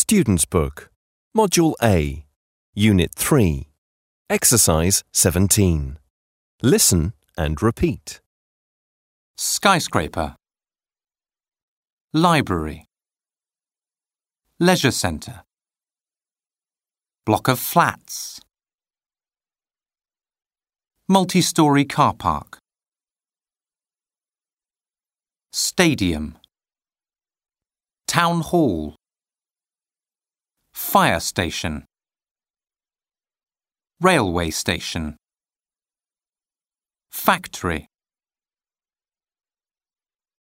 Student's Book, Module A, Unit 3, Exercise 17. Listen and repeat. Skyscraper. Library. Leisure centre. Block of flats. Multi-storey car park. Stadium. Town hall. Fire station. Railway station. Factory.